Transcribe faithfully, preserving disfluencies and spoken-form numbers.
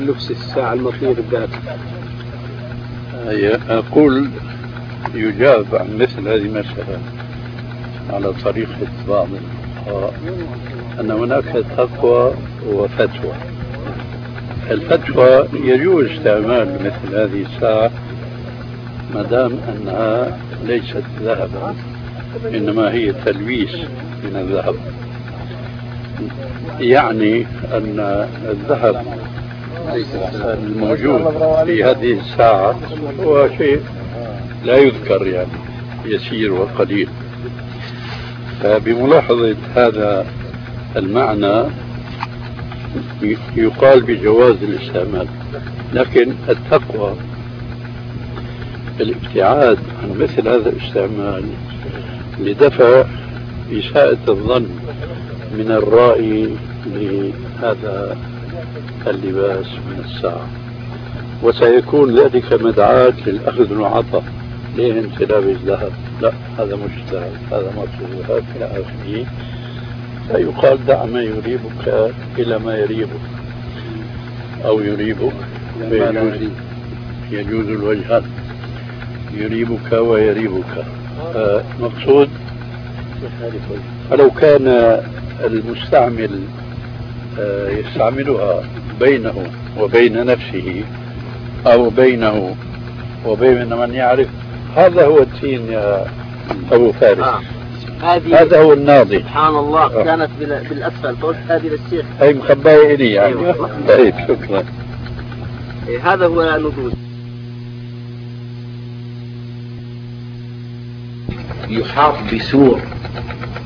لبس الساعة المطلية بالذهب؟ أقول يجاب عن مثل هذه المسألة على طريقة بعض الفقهاء أن هناك تقوى وفتوى. الفتوى يجوز استعمال مثل هذه الساعة ما دام أنها ليست ذهبا إنما هي تلويث من الذهب، يعني أن الذهب الموجود في هذه الساعة هو شيء لا يذكر، يعني يسير وقليل. فبملاحظة هذا المعنى يقال بجواز الاستعمال، لكن التقوى الابتعاد عن مثل هذا الاستعمال لدفع إساءة الظن من الرائي لهذا اللباس من الساعة، وسيكون ذلك مدعاة للأخذ والعطاء. ليه انت لابس ذهب؟ لا هذا مش ذهب، هذا مطلوب ذهب إلى آخره. فيقال دع ما يريبك إلى ما يريبك أو يريبك، يجوز الوجهان، يريبك ويريبك. مقصود فلو كان المستعمل يستعملها بينه وبين نفسه أو بينه وبين من يعرف، هذا هو الدين يا أبو فارس. آه. هذا هو الناضي. سبحان الله. آه. كانت بالأسفل فقلت هذه للشيخ، هي مخباية إلي يعني. أيوة. طيب شكرا. هذا هو نضوج. يحاط بسور